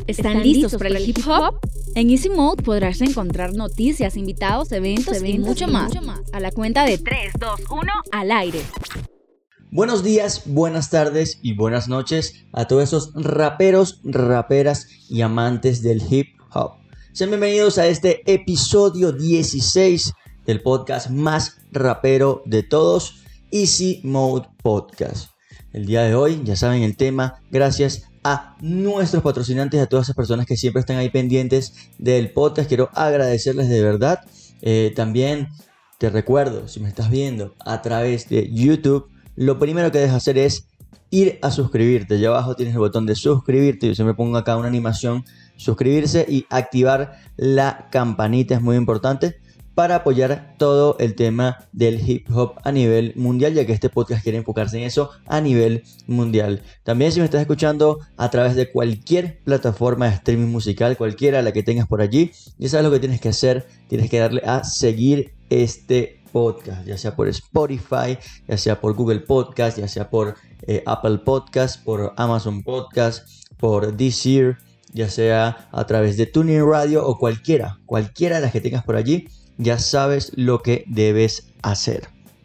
¿Están listos para el hip hop? En Easy Mode podrás encontrar noticias, invitados, eventos y mucho más. A la cuenta de 3, 2, 1, al aire. Buenos días, buenas tardes y buenas noches a todos esos raperos, raperas y amantes del hip hop. Sean bienvenidos a este episodio 16 del podcast más rapero de todos, Easy Mode Podcast. El día de hoy, ya saben el tema, gracias a nuestros patrocinantes, a todas esas personas que siempre están ahí pendientes del podcast. Quiero agradecerles de verdad. También te recuerdo, si me estás viendo a través de YouTube, lo primero que debes hacer es ir a suscribirte. Allá abajo tienes el botón de suscribirte. Yo siempre pongo acá una animación, suscribirse y activar la campanita. Es muy importante para apoyar todo el tema del hip hop a nivel mundial, ya que este podcast quiere enfocarse en eso a nivel mundial. También si me estás escuchando a través de cualquier plataforma de streaming musical, cualquiera la que tengas por allí, ya sabes lo que tienes que hacer. Tienes que darle a seguir este podcast, ya sea por Spotify, ya sea por Google Podcast, ya sea por Apple Podcast, por Amazon Podcast, por Deezer, ya sea a través de TuneIn Radio o cualquiera de las que tengas por allí. Ya sabes lo que debes hacer.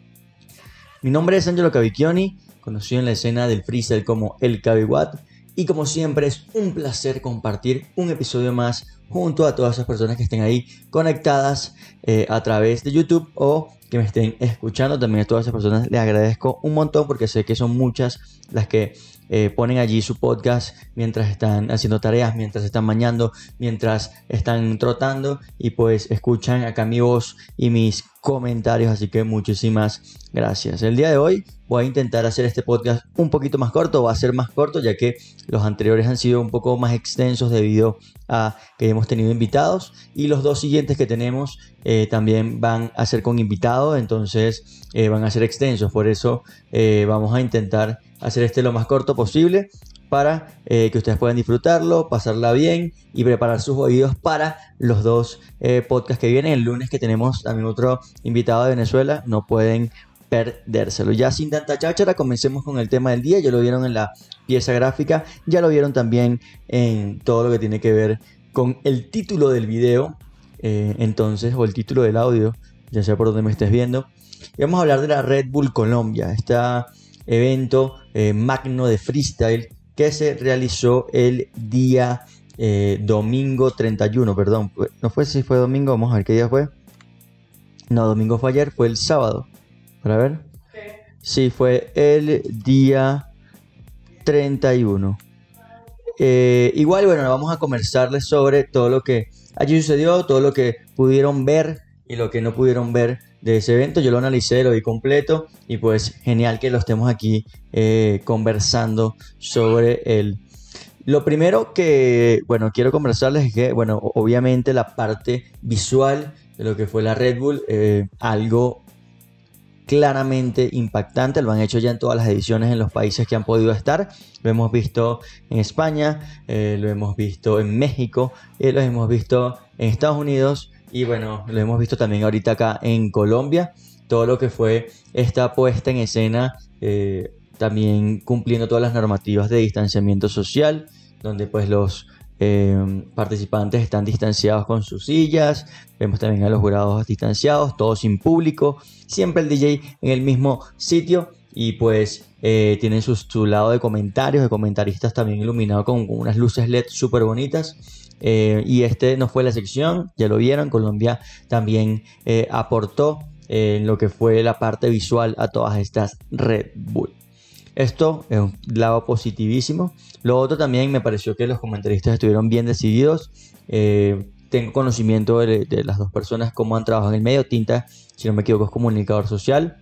Mi nombre es Angelo Cavicchioni, conocido en la escena del freestyle como El Caviwatt, y como siempre es un placer compartir un episodio más junto a todas esas personas que estén ahí conectadas a través de YouTube o que me estén escuchando. También a todas esas personas les agradezco un montón porque sé que son muchas las que ponen allí su podcast mientras están haciendo tareas, mientras están bañando, mientras están trotando y pues escuchan acá mi voz y mis comentarios, así que muchísimas gracias. El día de hoy voy a intentar hacer este podcast un poquito más corto, va a ser más corto ya que los anteriores han sido un poco más extensos debido a que hemos tenido invitados, y los dos siguientes que tenemos también van a ser con invitados, entonces van a ser extensos. Por eso vamos a intentar hacer este lo más corto posible para que ustedes puedan disfrutarlo, pasarla bien y preparar sus oídos para los dos podcasts que vienen. El lunes que tenemos también otro invitado de Venezuela, no pueden perdérselo. Ya sin tanta cháchara, comencemos con el tema del día. Ya lo vieron en la pieza gráfica, ya lo vieron también en todo lo que tiene que ver con el título del video, entonces, o el título del audio, ya sea por donde me estés viendo. Y vamos a hablar de la Red Bull Colombia, este evento magno de freestyle que se realizó el día domingo 31, perdón, no fue si fue domingo, vamos a ver qué día fue. No, domingo fue ayer, fue el sábado. Para ver. Sí, fue el día 31. Igual, bueno, vamos a conversarles sobre todo lo que allí sucedió, todo lo que pudieron ver y lo que no pudieron ver de ese evento. Yo lo analicé, lo vi completo y pues genial que lo estemos aquí conversando sobre él. Lo primero que, bueno, quiero conversarles es que, bueno, obviamente la parte visual de lo que fue la Red Bull, algo claramente impactante. Lo han hecho ya en todas las ediciones en los países que han podido estar. Lo hemos visto en España, lo hemos visto en México, lo hemos visto en Estados Unidos y bueno, lo hemos visto también ahorita acá en Colombia. Todo lo que fue esta puesta en escena, también cumpliendo todas las normativas de distanciamiento social, donde pues los participantes están distanciados con sus sillas. Vemos también a los jurados distanciados, todos sin público, siempre el DJ en el mismo sitio y pues tienen su lado de comentarios, de comentaristas también iluminado con unas luces LED súper bonitas. Y este no fue la excepción, ya lo vieron. Colombia también aportó en lo que fue la parte visual a todas estas Red Bull. Esto es un lado positivísimo. Lo otro también me pareció que los comentaristas estuvieron bien decididos. Tengo conocimiento de las dos personas, cómo han trabajado en el medio. Tinta, si no me equivoco, es comunicador social.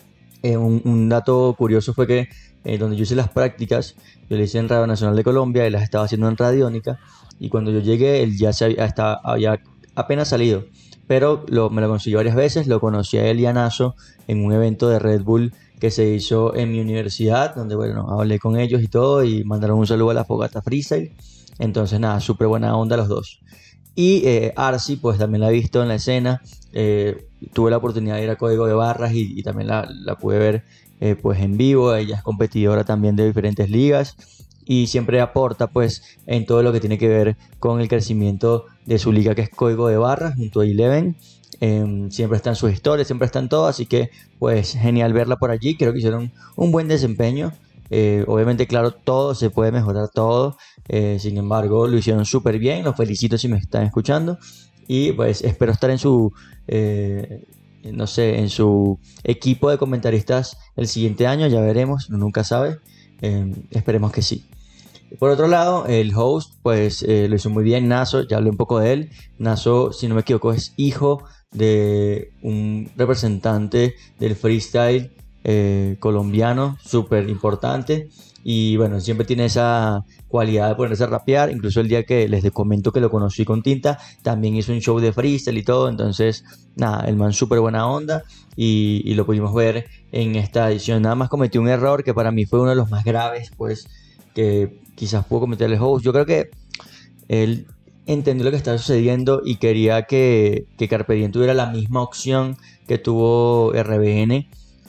Un dato curioso fue que donde yo hice las prácticas, yo le hice en Radio Nacional de Colombia y las estaba haciendo en Radiónica. Y cuando yo llegué, él ya había apenas salido. Pero me lo consiguió varias veces. Lo conocí a él y a Naso en un evento de Red Bull que se hizo en mi universidad, donde bueno, hablé con ellos y todo, y mandaron un saludo a la Fogata Freestyle. Entonces nada, súper buena onda los dos. Y Arsi, pues también la he visto en la escena. Tuve la oportunidad de ir a Código de Barras y también la pude ver pues en vivo. Ella es competidora también de diferentes ligas. y siempre aporta pues en todo lo que tiene que ver con el crecimiento de su liga, que es Código de Barras junto a Eleven. Siempre están sus historias, siempre están todo, así que pues genial verla por allí. Creo que hicieron un buen desempeño. Obviamente, claro, todo se puede mejorar, todo. Sin embargo, lo hicieron súper bien. Los felicito si me están escuchando. Y pues espero estar en su, no sé, en su equipo de comentaristas el siguiente año. Ya veremos, uno nunca sabe. Esperemos que sí. Por otro lado, el host, pues lo hizo muy bien, Naso. Ya hablé un poco de él. Naso, si no me equivoco, es hijo de un representante del freestyle colombiano, súper importante. Y bueno, siempre tiene esa cualidad de ponerse a rapear. Incluso el día que les comento que lo conocí con Tinta, también hizo un show de freestyle y todo. Entonces, nada, el man súper buena onda. Y lo pudimos ver en esta edición. Nada más cometió un error que para mí fue uno de los más graves, pues, que quizás pudo cometer el host. Yo creo que él entendió lo que estaba sucediendo y quería que Carpe Diem tuviera la misma opción que tuvo RBN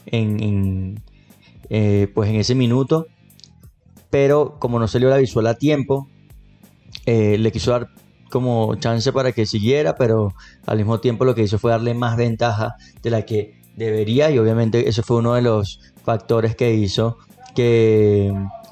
pues en ese minuto, pero como no salió la visual a tiempo, le quiso dar como chance para que siguiera, pero al mismo tiempo lo que hizo fue darle más ventaja de la que debería, y obviamente eso fue uno de los factores que hizo que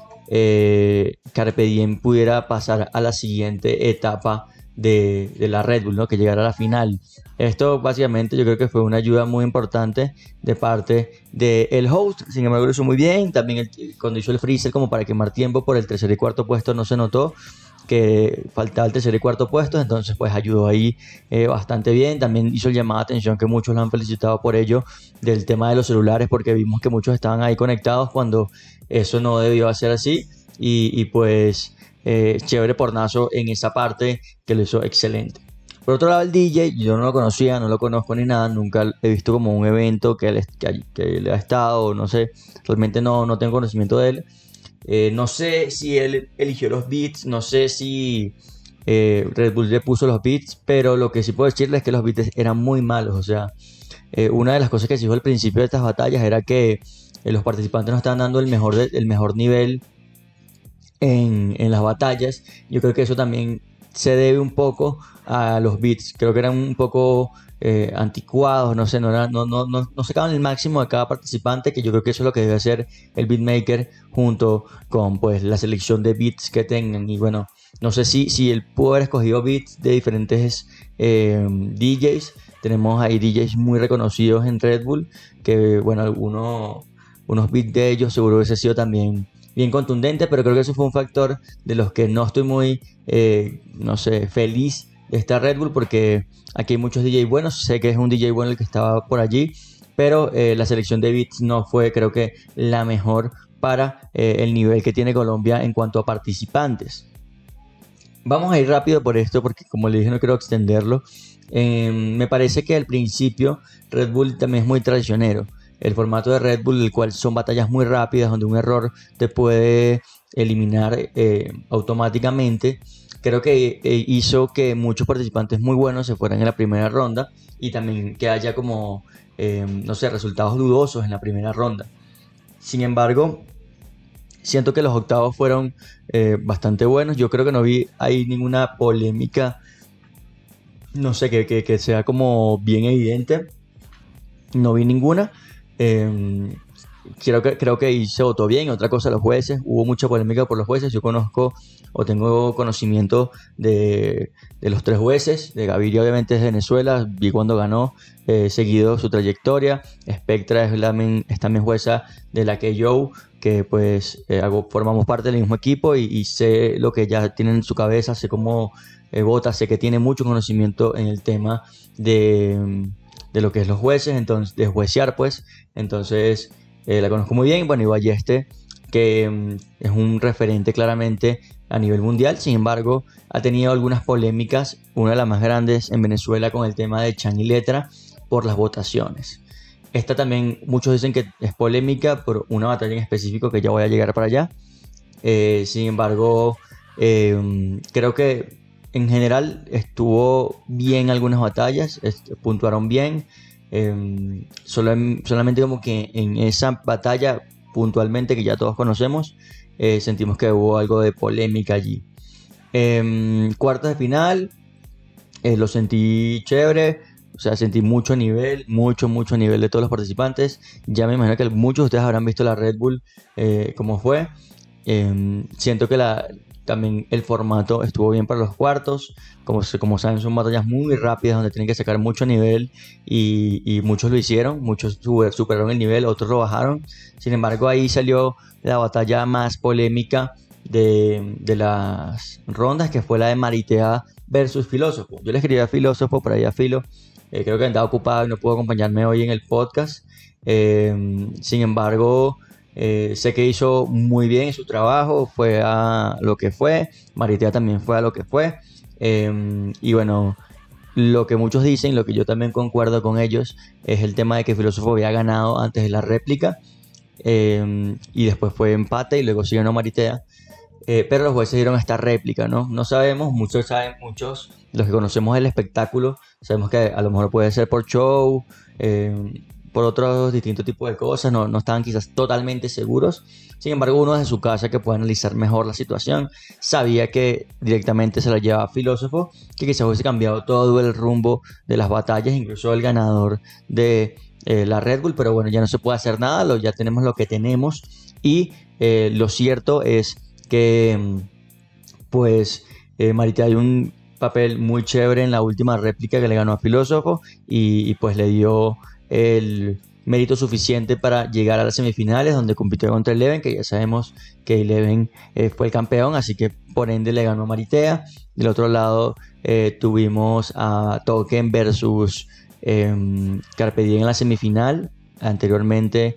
Carpe Diem pudiera pasar a la siguiente etapa de la Red Bull, ¿no? Que llegara a la final. Esto básicamente yo creo que fue una ayuda muy importante de parte del host. Sin embargo, lo hizo muy bien. También cuando hizo el freezer como para quemar tiempo por el tercer y cuarto puesto, no se notó que faltaba el tercer y cuarto puesto, entonces pues ayudó ahí bastante bien. También hizo el llamado de atención, que muchos lo han felicitado por ello, del tema de los celulares, porque vimos que muchos estaban ahí conectados cuando eso no debió ser así. Y pues chévere por Naso en esa parte, que lo hizo excelente. Por otro lado, el DJ, yo no lo conocía, no lo conozco ni nada, nunca he visto como un evento que él ha estado, no sé, realmente no tengo conocimiento de él. No sé si él eligió los beats, no sé si Red Bull le puso los beats, pero lo que sí puedo decirles es que los beats eran muy malos. O sea, una de las cosas que se dijo al principio de estas batallas era que los participantes no estaban dando el mejor nivel en las batallas. Yo creo que eso también se debe un poco a los beats. Creo que eran un poco anticuados, no sé, no sacaban el máximo de cada participante, que yo creo que eso es lo que debe hacer el beatmaker junto con pues la selección de beats que tengan. Y bueno, no sé si él pudo haber escogido beats de diferentes DJs. Tenemos ahí DJs muy reconocidos en Red Bull, que bueno, unos beats de ellos seguro hubiese sido también bien contundente, pero creo que eso fue un factor de los que no estoy muy, no sé, feliz de esta Red Bull, porque aquí hay muchos DJ buenos. Sé que es un DJ bueno el que estaba por allí, pero la selección de beats no fue, creo que, la mejor para el nivel que tiene Colombia en cuanto a participantes. Vamos a ir rápido por esto, porque como le dije no quiero extenderlo. Me parece que al principio Red Bull también es muy traicionero. El formato de Red Bull, el cual son batallas muy rápidas, donde un error te puede eliminar automáticamente, creo que hizo que muchos participantes muy buenos se fueran en la primera ronda, y también que haya como, no sé, resultados dudosos en la primera ronda. Sin embargo, siento que los octavos fueron bastante buenos. Yo creo que no vi ahí ninguna polémica, no sé, que sea como bien evidente. No vi ninguna. Creo que ahí se votó bien. Otra cosa, los jueces, hubo mucha polémica por los jueces. Yo conozco o tengo conocimiento de los tres jueces. De Gaviria, obviamente, es de Venezuela, vi cuando ganó, seguido su trayectoria. Spectra es también jueza de la KO, que pues formamos parte del mismo equipo, y sé lo que ya tiene en su cabeza, sé cómo vota, sé que tiene mucho conocimiento en el tema de lo que es los jueces, entonces de juecear, pues. Entonces la conozco muy bien. Bueno, y Balleste, que es un referente claramente a nivel mundial. Sin embargo, ha tenido algunas polémicas, una de las más grandes en Venezuela con el tema de Chan y Letra por las votaciones. Esta también muchos dicen que es polémica por una batalla en específico, que ya voy a llegar para allá. Sin embargo, creo que en general estuvo bien algunas batallas, puntuaron bien. Solamente como que en esa batalla puntualmente, que ya todos conocemos, sentimos que hubo algo de polémica allí. Cuartos de final, lo sentí chévere, o sea, sentí mucho nivel de todos los participantes. Ya me imagino que muchos de ustedes habrán visto la Red Bull, cómo fue. Siento que también el formato estuvo bien para los cuartos. Como saben, son batallas muy rápidas donde tienen que sacar mucho nivel y muchos lo hicieron, muchos superaron el nivel, otros lo bajaron. Sin embargo, ahí salió la batalla más polémica de las rondas, que fue la de Maritea versus Filósofo. Yo le escribí a Filósofo, por ahí a Filo, creo que andaba ocupado y no pudo acompañarme hoy en el podcast. Sin embargo, sé que hizo muy bien su trabajo, fue a lo que fue. Maritea también fue a lo que fue. Y bueno, lo que muchos dicen, lo que yo también concuerdo con ellos, es el tema de que Filósofo había ganado antes de la réplica, y después fue empate y luego sí ganó Maritea. Pero los jueces dieron esta réplica, ¿no? No sabemos, muchos saben, muchos, los que conocemos el espectáculo, sabemos que a lo mejor puede ser por show, por otros distintos tipos de cosas, no estaban quizás totalmente seguros. Sin embargo, uno desde su casa, que puede analizar mejor la situación, sabía que directamente se la llevaba Filósofo, que quizás hubiese cambiado todo el rumbo de las batallas, incluso el ganador de la Red Bull. Pero bueno, ya no se puede hacer nada, ya tenemos lo que tenemos. Y lo cierto es que pues Maritea dio un papel muy chévere en la última réplica que le ganó a Filósofo, y pues le dio el mérito suficiente para llegar a las semifinales, donde compitió contra Eleven, que ya sabemos que Eleven fue el campeón, así que por ende le ganó Maritea. Del otro lado tuvimos a Token versus Carpe Diem en la semifinal. Anteriormente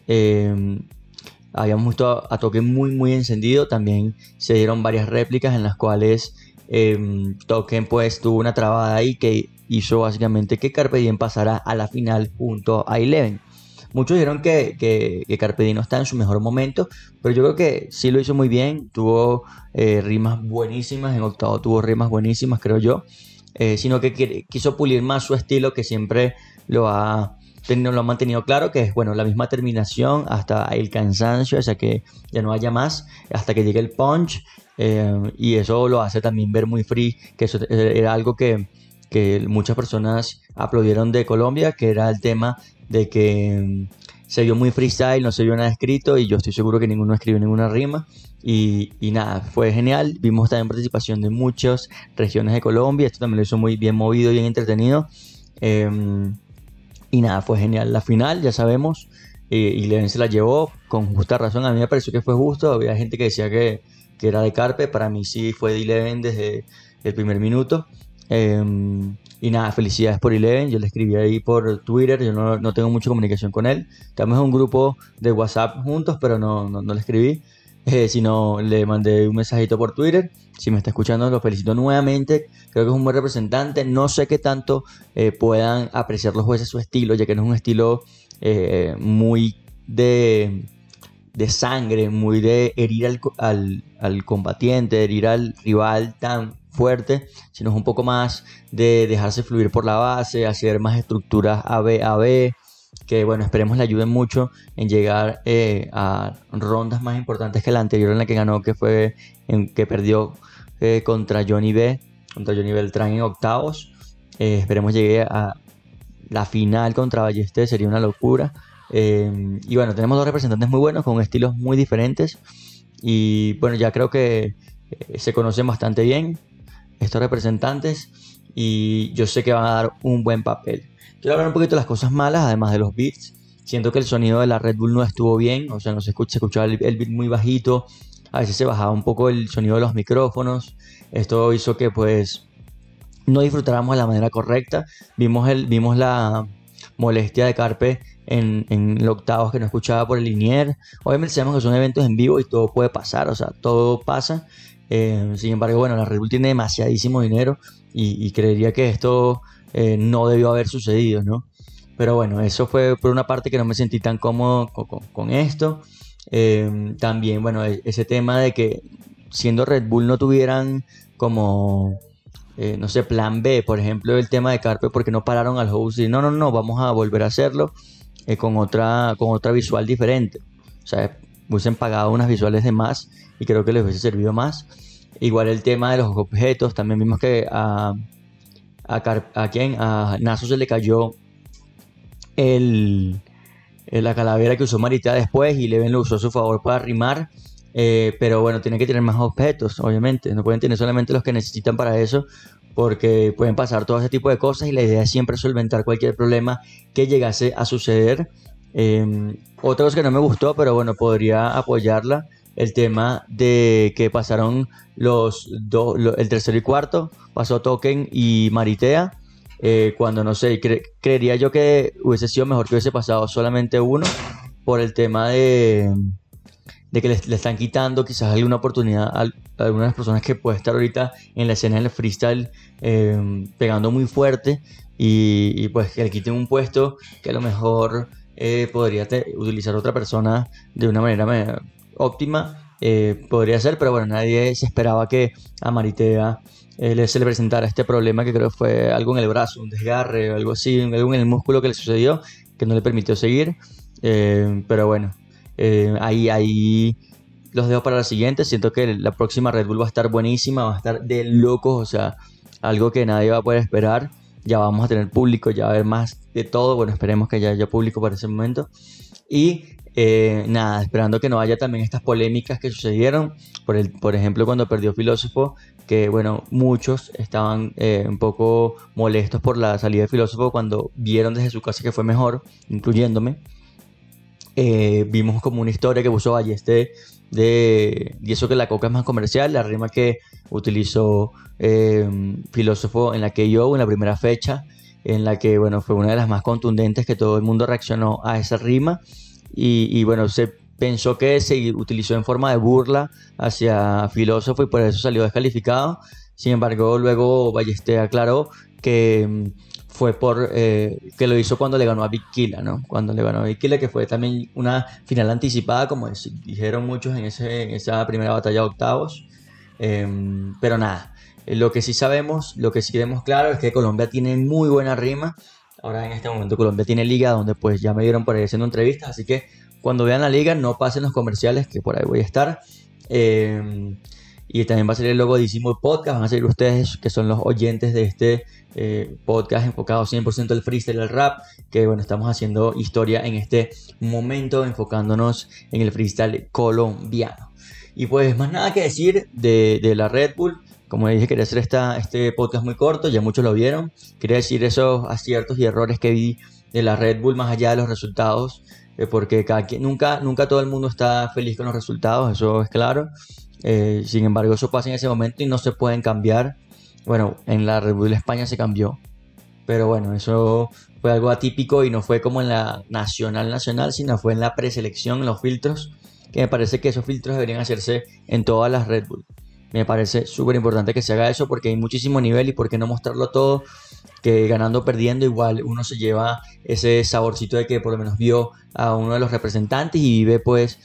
habíamos visto a Token muy encendido. También se dieron varias réplicas en las cuales Token pues tuvo una trabada ahí que hizo básicamente que Carpe Diem pasara a la final junto a Eleven. Muchos dijeron que Carpe Diem no está en su mejor momento, pero yo creo que sí lo hizo muy bien. Tuvo rimas buenísimas, en octavo tuvo rimas buenísimas, creo yo, sino que quiso pulir más su estilo, que siempre lo ha mantenido claro, que es bueno, la misma terminación hasta el cansancio, hasta que ya no haya más, hasta que llegue el punch, y eso lo hace también ver muy free, que eso era algo que muchas personas aplaudieron de Colombia, que era el tema de que se vio muy freestyle, no se vio nada escrito, y yo estoy seguro que ninguno escribió ninguna rima, y nada, fue genial. Vimos también participación de muchas regiones de Colombia, esto también lo hizo muy bien movido, bien entretenido, y nada, fue genial. La final, ya sabemos, y Eleven se la llevó con justa razón. A mí me pareció que fue justo, había gente que decía que era de Carpe, para mí sí fue de Eleven desde el primer minuto. Y nada, felicidades por Eleven. Yo le escribí ahí por Twitter, yo no tengo mucha comunicación con él. Estamos en un grupo de WhatsApp juntos, pero no le escribí, sino le mandé un mensajito por Twitter. Si me está escuchando, lo felicito nuevamente. Creo que es un buen representante. No sé qué tanto puedan apreciar los jueces su estilo, ya que no es un estilo muy de sangre, muy de herir al combatiente, herir al rival tan fuerte, sino es un poco más de dejarse fluir por la base, hacer más estructuras AB, que bueno, esperemos le ayuden mucho en llegar a rondas más importantes que la anterior en la que ganó, que fue en que perdió contra Johnny Beltrán en octavos. Esperemos llegue a la final contra Ballester, sería una locura. Y bueno, tenemos dos representantes muy buenos con estilos muy diferentes, y bueno, ya creo que se conocen bastante bien estos representantes, y yo sé que van a dar un buen papel. Quiero hablar un poquito de las cosas malas, además de los beats. Siento que el sonido de la Red Bull no estuvo bien, o sea, se escuchaba el beat muy bajito, a veces se bajaba un poco el sonido de los micrófonos. Esto hizo que pues no disfrutáramos de la manera correcta. Vimos la molestia de Carpe en los octavos, que no escuchaba por el linier. Obviamente sabemos que son eventos en vivo y todo puede pasar, o sea, todo pasa. Sin embargo, bueno, la Red Bull tiene demasiadísimo dinero, y creería que esto no debió haber sucedido, ¿no? Pero bueno, eso fue por una parte, que no me sentí tan cómodo con esto. También, bueno, ese tema de que siendo Red Bull no tuvieran como no sé, plan B, por ejemplo, el tema de Carpe, porque no pararon al host y no, vamos a volver a hacerlo con otra visual diferente. O sea, hubiesen pagado unas visuales de más y creo que les hubiese servido más. Igual el tema de los objetos, también vimos que a Naso se le cayó la calavera que usó Maritea después y Leven lo usó a su favor para rimar. Pero bueno, tienen que tener más objetos, obviamente. No pueden tener solamente los que necesitan para eso, porque pueden pasar todo ese tipo de cosas y la idea es siempre solventar cualquier problema que llegase a suceder. Otra cosa que no me gustó, pero bueno, podría apoyarla, el tema de que pasaron el tercero y cuarto, pasó Token y Maritea, cuando no sé, creería yo que hubiese sido mejor que hubiese pasado solamente uno, por el tema de que le están quitando quizás alguna oportunidad a algunas de las personas que puede estar ahorita en la escena del freestyle pegando muy fuerte, y pues que le quiten un puesto que a lo mejor podría utilizar otra persona de una manera óptima, podría ser, pero bueno, nadie se esperaba que a Maritea se le presentara este problema, que creo que fue algo en el brazo, un desgarre o algo así, algo en el músculo que le sucedió que no le permitió seguir, pero bueno, ahí los dejo para la siguiente. Siento que la próxima Red Bull va a estar buenísima, va a estar de locos, o sea, algo que nadie va a poder esperar. Ya vamos a tener público, ya va a haber más de todo. Bueno, esperemos que haya público para ese momento. Y nada, esperando que no haya también estas polémicas que sucedieron. Por ejemplo, cuando perdió Filósofo, que bueno, muchos estaban un poco molestos por la salida de Filósofo cuando vieron desde su casa que fue mejor, incluyéndome. Vimos como una historia que puso Ballester y eso que la coca es más comercial, la rima que utilizó Filósofo en la KO en la primera fecha, en la que bueno, fue una de las más contundentes, que todo el mundo reaccionó a esa rima, y bueno, se pensó que se utilizó en forma de burla hacia Filósofo y por eso salió descalificado. Sin embargo, luego Ballester aclaró que fue por que lo hizo cuando le ganó a Big Killa, ¿no? Cuando le ganó a Big Killa, que fue también una final anticipada, como dijeron muchos en esa primera batalla de octavos. Pero nada, lo que sí sabemos, lo que sí tenemos claro es que Colombia tiene muy buena rima. Ahora en este momento Colombia tiene liga, donde pues ya me dieron por ahí haciendo entrevistas, así que cuando vean la liga no pasen los comerciales, que por ahí voy a estar. Y también va a salir el logo de Easy-Mode Podcast. Van a salir ustedes, que son los oyentes de este podcast enfocado 100% al freestyle y al rap, que bueno, estamos haciendo historia en este momento, enfocándonos en el freestyle colombiano. Y pues más nada que decir de la Red Bull. Como dije, quería hacer este podcast muy corto, ya muchos lo vieron. Quería decir esos aciertos y errores que vi de la Red Bull, más allá de los resultados, porque nunca todo el mundo está feliz con los resultados, eso es claro. Sin embargo, eso pasa en ese momento y no se pueden cambiar. Bueno, en la Red Bull España se cambió, pero bueno, eso fue algo atípico y no fue como en la nacional, sino fue en la preselección, en los filtros, que me parece que esos filtros deberían hacerse en todas las Red Bull. Me parece súper importante que se haga eso, porque hay muchísimo nivel, y por qué no mostrarlo todo, que ganando o perdiendo igual uno se lleva ese saborcito de que por lo menos vio a uno de los representantes y vive pues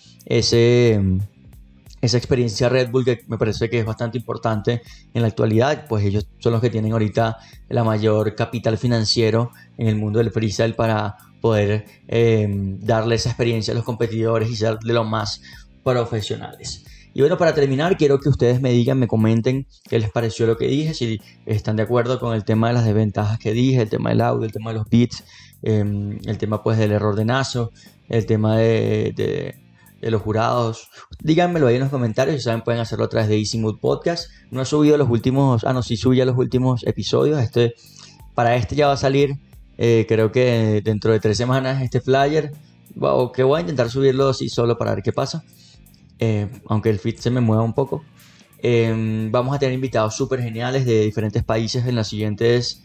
esa experiencia Red Bull, que me parece que es bastante importante en la actualidad, pues ellos son los que tienen ahorita la mayor capital financiero en el mundo del freestyle para poder darle esa experiencia a los competidores y ser de lo más profesionales. Y bueno, para terminar, quiero que ustedes me digan, me comenten qué les pareció lo que dije, si están de acuerdo con el tema de las desventajas que dije, el tema del audio, el tema de los beats, el tema pues del error de Naso, el tema de los jurados. Díganmelo ahí en los comentarios. Si saben, pueden hacerlo a través de Easy-Mode Podcast. No he subido los últimos, sí subí ya los últimos episodios. Para este ya va a salir, creo que dentro de 3 semanas, este flyer. Wow, que voy a intentar subirlo así solo para ver qué pasa, aunque el feed se me mueva un poco. Vamos a tener invitados súper geniales de diferentes países en los siguientes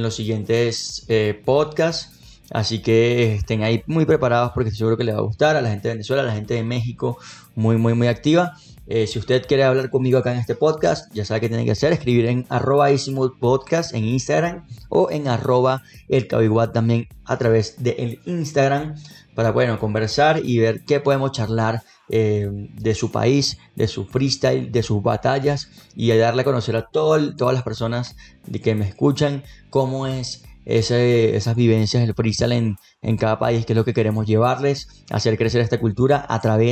podcasts. Así que estén ahí muy preparados, porque estoy seguro que les va a gustar. A la gente de Venezuela, a la gente de México, muy muy muy activa. Si usted quiere hablar conmigo acá en este podcast, ya sabe qué tiene que hacer: escribir en @easy-mode-podcast en Instagram, o en @elcabiguat también a través del Instagram, para conversar y ver qué podemos charlar de su país, de su freestyle, de sus batallas, y darle a conocer a todas las personas que me escuchan cómo es esas vivencias del freestyle en cada país, que es lo que queremos llevarles, hacer crecer esta cultura a través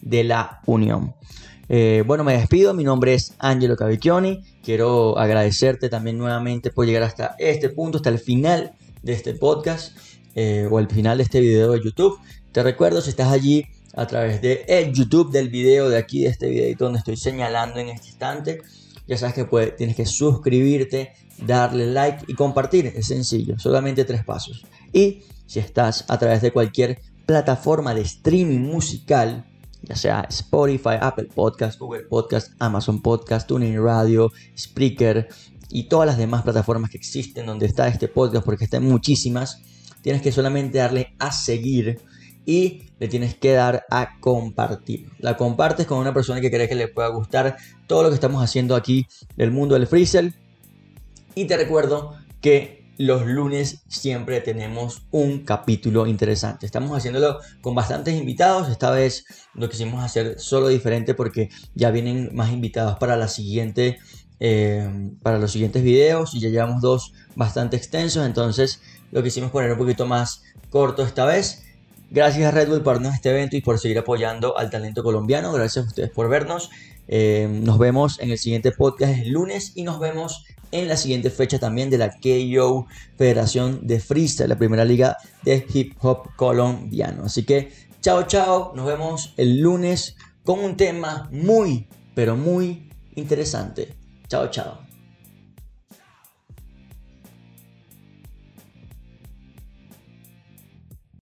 de la Unión. Bueno, me despido. Mi nombre es Angelo Cavicchioni. Quiero agradecerte también nuevamente por llegar hasta este punto, hasta el final de este podcast o el final de este video de YouTube. Te recuerdo, si estás allí a través de el YouTube del video, de aquí, de este videito donde estoy señalando en este instante, ya sabes que tienes que suscribirte, darle like y compartir. Es sencillo, solamente 3 pasos. Y si estás a través de cualquier plataforma de streaming musical, ya sea Spotify, Apple Podcast, Google Podcast, Amazon Podcast, TuneIn Radio, Spreaker y todas las demás plataformas que existen donde está este podcast, porque están muchísimas, tienes que solamente darle a seguir y le tienes que dar a compartir. La compartes con una persona que crees que le pueda gustar todo lo que estamos haciendo aquí del mundo del freestyle. Y te recuerdo que los lunes siempre tenemos un capítulo interesante. Estamos haciéndolo con bastantes invitados. Esta vez lo quisimos hacer solo diferente porque ya vienen más invitados para los siguientes videos y ya llevamos 2 bastante extensos. Entonces lo quisimos poner un poquito más corto esta vez. Gracias a Red Bull por darnos este evento y por seguir apoyando al talento colombiano. Gracias a ustedes por vernos. Nos vemos en el siguiente podcast el lunes y nos vemos en la siguiente fecha también de la KO Federación de Freestyle, la primera liga de hip hop colombiano. Así que chao, nos vemos el lunes con un tema muy, pero muy interesante. Chao.